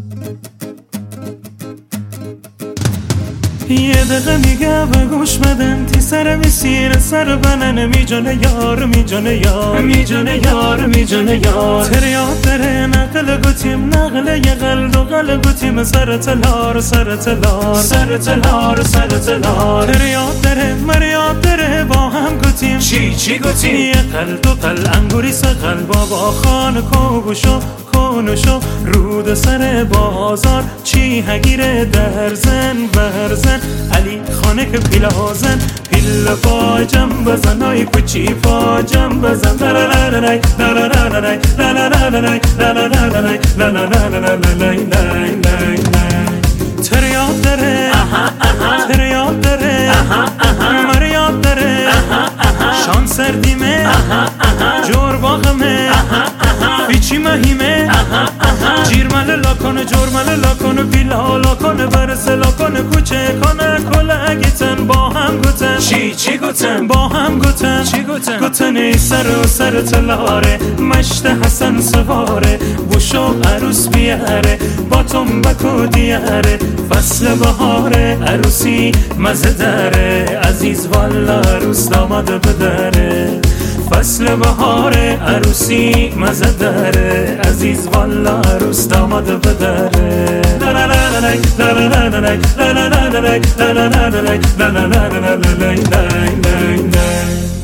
یه دقیقه میگه به گوش بدن تی سر میسیر سر بنن میجانه یار میجانه یار میجانه یار میجانه یار تریاد داره نقل گوتیم نقل یه قلد و قل گوتیم سر تلار سر تلار سر تلار سر تلار تریاد داره مریاد داره با هم گوتیم چی گوتیم یه قلد و قل انگوری سقل بابا خان کوگوشو کنوشو رود سر بازار چی هگیره درزن برزن علی خانه که پیلازن پیل پاجم بزن های کچی پاجم بزن لالالالای لالالالای لالالالای لالالالای لالالالای تریاد داره تریاد داره مریاد داره شان سردیمه جور باغمه بیچی مهیمه جیرمل لاکنه جرمل لاکنه بیلا لاکنه برسه لاکنه کوچه کنه کلگیتن با هم گوتن چی گوتن با هم گوتن چی گوتن گوتنی سر و سر تلاره مشت حسن سواره بوشو عروس بیاره با تنبک و دیاره فصل بهاره عروسی مزه داره عزیز والا عروس داماد بدره فصل بهاره عروسی مزه داره عزیز والا عروس داماد بدره لالالالای لالالالای لالالالای لالالالای لالالالای